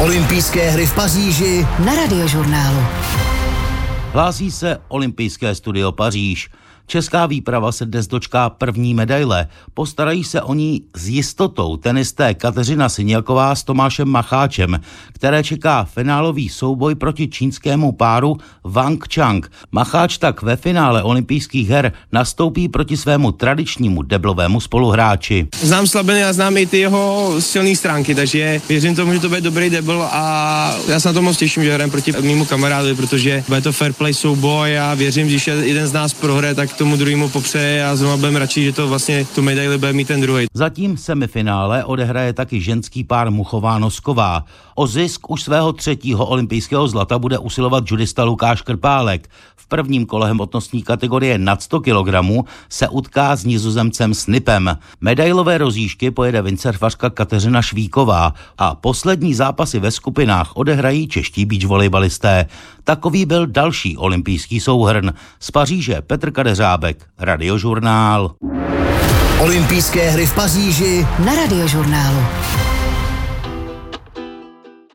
Olympijské hry v Paříži na Radiožurnálu. Hlásí se Olympijské studio Paříž. Česká výprava se dnes dočká první medaile. Postarají se o ní s jistotou tenisté Kateřina Synělková s Tomášem Macháčem, které čeká finálový souboj proti čínskému páru Wang Chang. Macháč tak ve finále olympijských her nastoupí proti svému tradičnímu deblovému spoluhráči. Znám slabiny a znám i ty jeho silné stránky, takže věřím tomu, že to bude dobrý debl a já se na to moc těším, že hrám proti mému kamarádovi, protože bude to fair play souboj a věřím, že když jeden z nás prohraje, tak tomu druhému popřeje a znovu budeme radši, že to vlastně tu medaili bude mít ten druhý. Zatím semifinále odehraje taky ženský pár Muchová-Nosková. O zisk už svého 3. olympijského zlata bude usilovat judista Lukáš Krpálek. V prvním kole hmotnostní kategorie nad 100 kg se utká s Nizozemcem Snipem. Medailové rozjížďky pojede windsurfařka Kateřina Švíková a poslední zápasy ve skupinách odehrají čeští beachvolejbalisté. Takový byl další olympijský souhrn. Z Paříže Petr Kadeřábek, Radiožurnál. Olympijské hry v Paříži na Radiožurnálu.